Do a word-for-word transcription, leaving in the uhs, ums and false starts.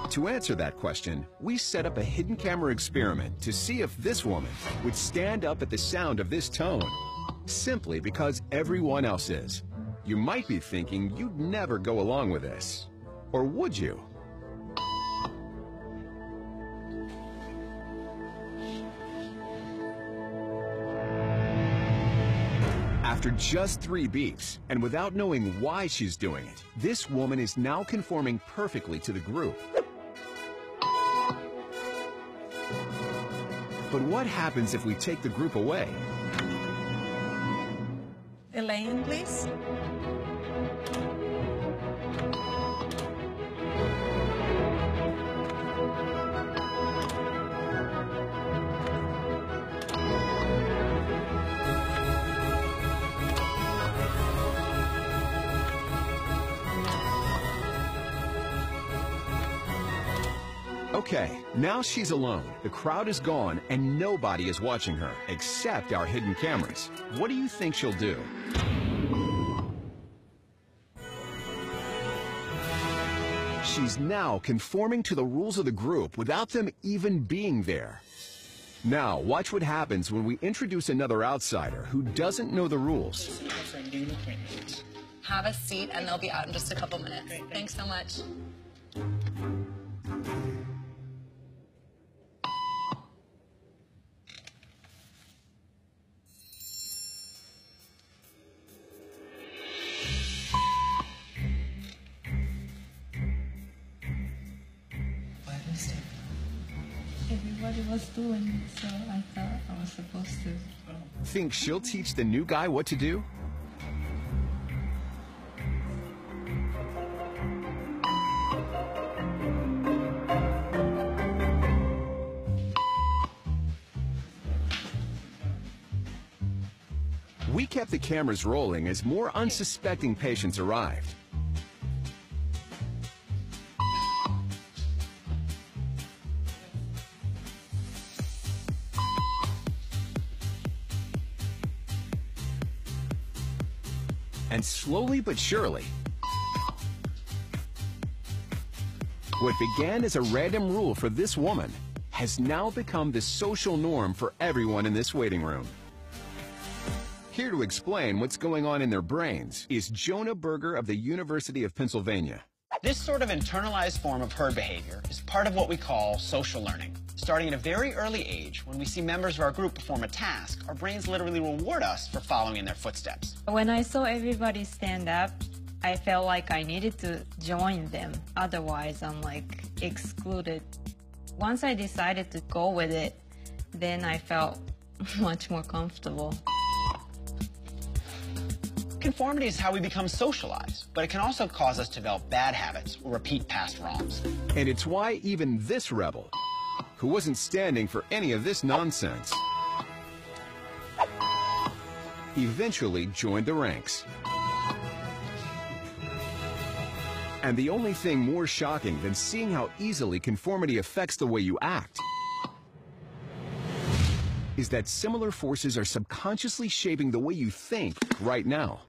To answer that question, we set up a hidden camera experiment to see if this woman would stand up at the sound of this tone, simply because everyone else is. You might be thinking you'd never go along with this. Or would you? After just three beeps, and without knowing why she's doing it, this woman is now conforming perfectly to the group. But what happens if we take the group away? Elaine, please. Okay, now she's alone. The crowd is gone and nobody is watching her, except our hidden cameras. What do you think she'll do? She's now conforming to the rules of the group without them even being there. Now, watch what happens when we introduce another outsider who doesn't know the rules. Have a seat and they'll be out in just a couple minutes. Thanks so much. Everybody was doing it, so I thought I was supposed to. Think she'll teach the new guy what to do? We kept the cameras rolling as more unsuspecting patients arrived. And slowly but surely, what began as a random rule for this woman has now become the social norm for everyone in this waiting room. Here to explain what's going on in their brains is Jonah Berger of the University of Pennsylvania. This sort of internalized form of herd behavior is part of what we call social learning. Starting at a very early age, when we see members of our group perform a task, our brains literally reward us for following in their footsteps. When I saw everybody stand up, I felt like I needed to join them. Otherwise, I'm like excluded. Once I decided to go with it, then I felt much more comfortable. Conformity is how we become socialized, but it can also cause us to develop bad habits or repeat past wrongs. And it's why even this rebel, who wasn't standing for any of this nonsense, eventually joined the ranks. And the only thing more shocking than seeing how easily conformity affects the way you act is that similar forces are subconsciously shaping the way you think right now.